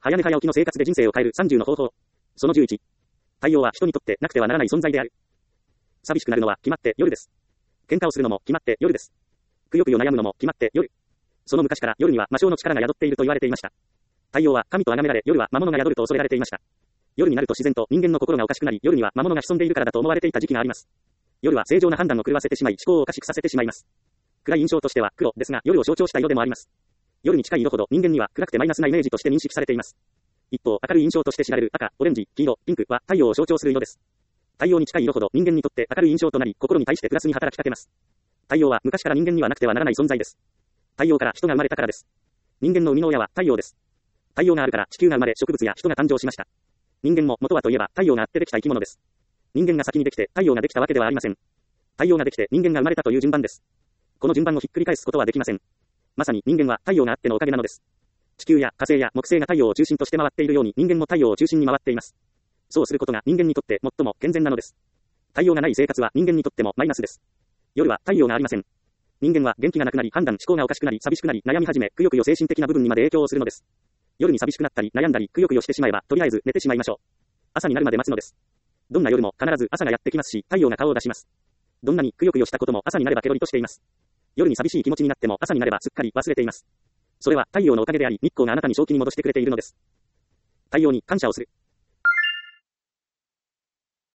早寝早起きの生活で人生を変える30の方法。その11。太陽は人にとってなくてはならない存在である。寂しくなるのは決まって夜です。喧嘩をするのも決まって夜です。くよくよ悩むのも決まって夜。その昔から夜には魔性の力が宿っていると言われていました。太陽は神と崇められ、夜は魔物が宿ると恐れられていました。夜になると自然と人間の心がおかしくなり、夜には魔物が潜んでいるからだと思われていた時期があります。夜は正常な判断を狂わせてしまい、思考をおかしくさせてしまいます。暗い印象としては黒ですが、夜を象徴した色でもあります。夜に近い色ほど人間には暗くてマイナスなイメージとして認識されています。一方、明るい印象として知られる赤、オレンジ、黄色、ピンクは太陽を象徴する色です。太陽に近い色ほど人間にとって明るい印象となり、心に対してプラスに働きかけます。太陽は昔から人間にはなくてはならない存在です。太陽から人が生まれたからです。人間の生みの親は太陽です。太陽があるから地球が生まれ、植物や人が誕生しました。人間も元はといえば太陽があってできた生き物です。人間が先にできて太陽ができたわけではありません。太陽ができて人間が生まれたという順番です。この順番をひっくり返すことはできません。まさに人間は太陽があってのおかげなのです。地球や火星や木星が太陽を中心として回っているように人間も太陽を中心に回っています。そうすることが人間にとって最も健全なのです。太陽がない生活は人間にとってもマイナスです。夜は太陽がありません。人間は元気がなくなり、判断、思考がおかしくなり、寂しくなり、悩み始め、くよくよ精神的な部分にまで影響をするのです。夜に寂しくなったり、悩んだり、くよくよしてしまえば、とりあえず寝てしまいましょう。朝になるまで待つのです。どんな夜も必ず朝がやってきますし、太陽が顔を出します。どんなにくよくよしたことも朝になればケロリとしています。夜に寂しい気持ちになっても朝になればすっかり忘れています。それは太陽のおかげであり、日光があなたに正気に戻してくれているのです。太陽に感謝をする。